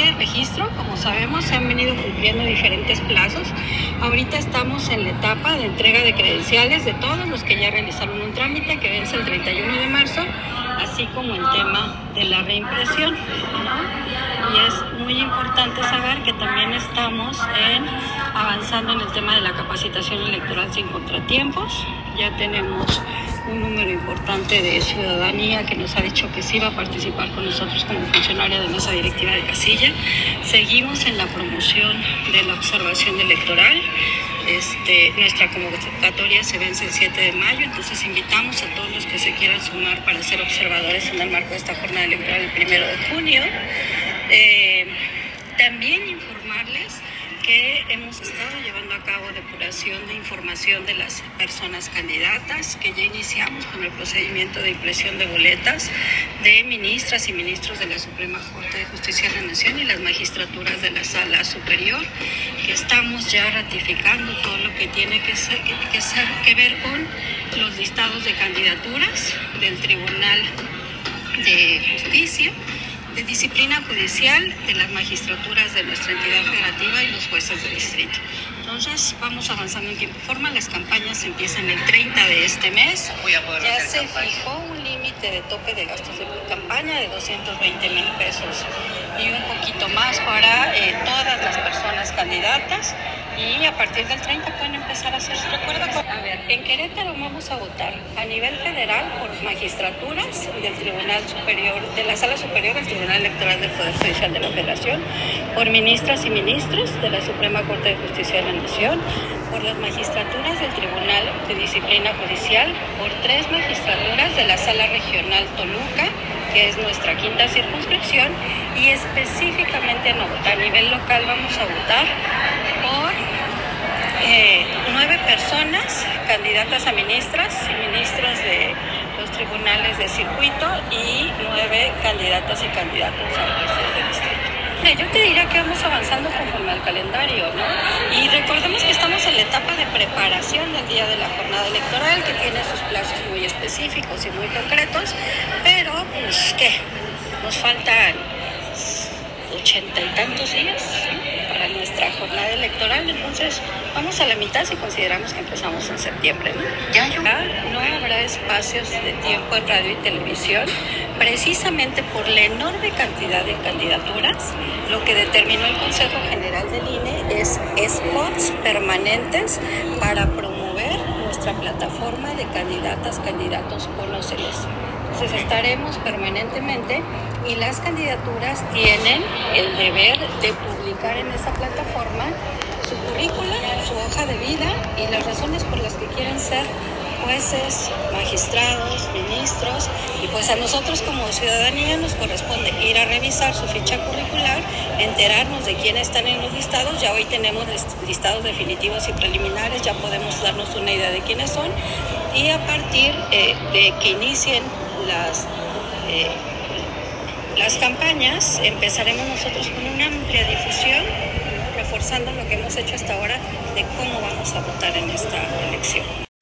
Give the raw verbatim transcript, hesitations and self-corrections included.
de registro. Como sabemos, se han venido cumpliendo diferentes plazos. Ahorita estamos en la etapa de entrega de credenciales de todos los que ya realizaron un trámite que vence el treinta y uno de marzo, así como el tema de la reimpresión, ¿no? Y es muy importante saber que también estamos en, avanzando en el tema de la capacitación electoral sin contratiempos. Ya tenemos un número importante de ciudadanía que nos ha dicho que sí va a participar con nosotros como funcionaria de mesa directiva de casilla. Seguimos en la promoción de la observación electoral. Este, nuestra convocatoria se vence el siete de mayo, entonces invitamos a todos los que se quieran sumar para ser observadores en el marco de esta jornada electoral el primero de junio. Eh, también informarles que hemos estado llevando a cabo depuración de información de las personas candidatas, que ya iniciamos con el procedimiento de impresión de boletas de ministras y ministros de la Suprema Corte de Justicia de la Nación y las magistraturas de la Sala Superior, que estamos ya ratificando todo lo que tiene que, ser, que, ser, que ver con los listados de candidaturas del Tribunal de Justicia, de disciplina judicial, de las magistraturas de nuestra entidad federativa y los jueces de distrito. Entonces, vamos avanzando en tiempo y forma. Las campañas empiezan el treinta de este mes. Ya se fijó un límite de tope de gastos de campaña de doscientos veinte mil pesos y un poquito más para eh, todas las personas candidatas. Y a partir del treinta pueden empezar a hacer su recuerdo. A ver, en Querétaro vamos a votar a nivel federal por magistraturas del Tribunal Superior, de la Sala Superior del Tribunal Electoral del Poder Judicial de la Federación, por ministras y ministros de la Suprema Corte de Justicia de la Nación, por las magistraturas del Tribunal de Disciplina Judicial, por tres magistraturas de la Sala Regional Toluca, que es nuestra quinta circunscripción, y específicamente a nivel local vamos a votar por eh, nueve personas candidatas a ministras y ministros de los tribunales de circuito y nueve candidatas y candidatos a jueces de distrito. Yo te diría que vamos avanzando conforme al calendario, ¿no? Y recordemos que estamos en la etapa de preparación del día de la jornada electoral, que tiene sus plazos muy específicos y muy concretos, pero pues ¿qué? Nos faltan ochenta y tantos días, ¿no?, para nuestra jornada electoral, entonces vamos a la mitad si consideramos que empezamos en septiembre, ¿no? Ya yo... No habrá espacios de tiempo en radio y televisión, precisamente por la enorme cantidad de candidaturas. Lo que determinó el Consejo General del I N E es spots permanentes para promover nuestra plataforma de candidatas, candidatos, conóceles. Entonces estaremos permanentemente y las candidaturas tienen el deber de publicar en esa plataforma su currícula, su hoja de vida y las razones por las que quieren ser jueces, magistrados, ministros, y pues a nosotros como ciudadanía nos corresponde ir a revisar su ficha curricular, enterarnos de quiénes están en los listados. Ya hoy tenemos listados definitivos y preliminares, ya podemos darnos una idea de quiénes son, y a partir eh, de que inicien las eh, las campañas, empezaremos nosotros con una amplia difusión, ¿no?, reforzando lo que hemos hecho hasta ahora de cómo vamos a votar en esta elección.